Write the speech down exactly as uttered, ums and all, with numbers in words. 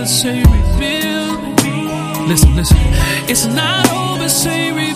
say rebuild me. Listen, listen. It's not over, say rebuild me.